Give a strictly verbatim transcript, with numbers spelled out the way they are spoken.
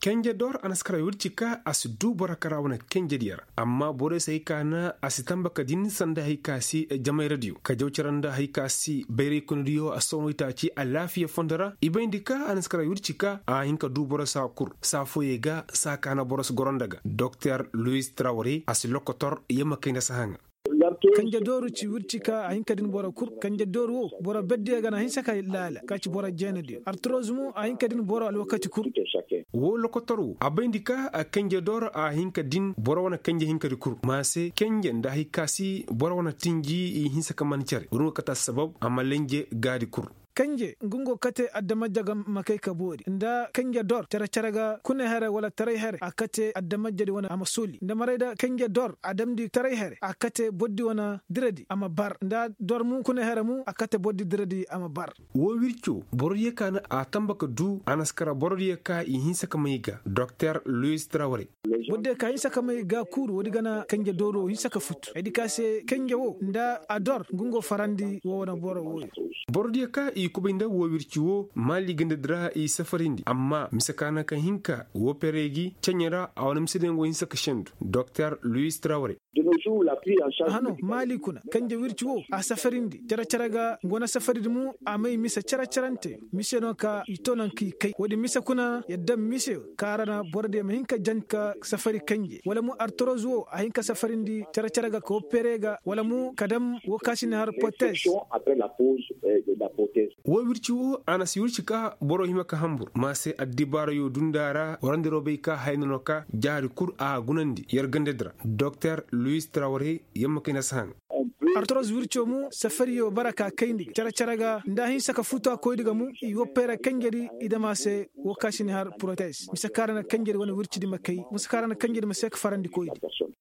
kenje dor anaskara yurchika asidu borakara wana kenje diyar amma bore sai kana asitamba kadin sanda haikasi jamai radio ka jawcaranda haikasi bere kundiyo asono itaci alafiya fondara ibendika anaskara yurchika a hinka du bora sa kur sa foyega sa kana boros gorondaga Docteur Louis Traoré asilokotor yema kayna sahanga kanja doru ci wurcika a hinkadin bora kur kanja doru wo bora bedde gana hin saka lala kaci bora jenedi artrosmu a hinkadin bora alwakati kur wo lokotoru abendika a kanja dor a hinkadin bora wana kanja hinkadi kur mase kanja nda hikasi bora wana tinji hin saka manchare wonu kata sabab amalenje gadi kur kanje ngungo kate addamajjaga makai kabori nda kanje dor tara charaga kune hare wala tarai hare akate addamajjadi wana amasuli nda marayda kanje dor adamdi tarai hare akate boddi wana diredi ama bar nda dor mu kune hare mu akate boddi diredi ama bar wo wircho borye kana atambaka du anaskara borye ka i hinsa kamayiga Docteur Louis Traoré bodde ka hinsa kamayiga kuru wodi gana kanje doro hinsa ka futu edikase kanje wo nda ador ngungo farandi wo wana boro wo borye ka i kubinda wo wirciwo mali ganda dra i safarindi amma misakana kan hinka wo peregi chanyara awon msidengo hinsa kashendu Docteur Louis Traoré hano mali kuna kanje wirciwo a safarindi cara caraga ngona safaridi mu amai misa cara carante mise no ka itonan ki kai wodi misa kuna yadda mise karana borde ma hinka janka safari kanje wala mu artrozo a hinka safarindi cara caraga ko perega wala mu kadam wo kasina har potes wo wirciwo ana si wircika boro himaka hambur ma se addibara yo dundara warandiro be ka haynano ka jaari kur a gunandi yergandedra Docteur Louis Traoré yamma kina sang artros wircho mu safari yo baraka kayndi cara caraga nda hin saka futa ko diga mu i wopera kangeri idama se wo kashini har protest misakarana kangeri wona wirchidi makay misakarana kangeri masek farandi ko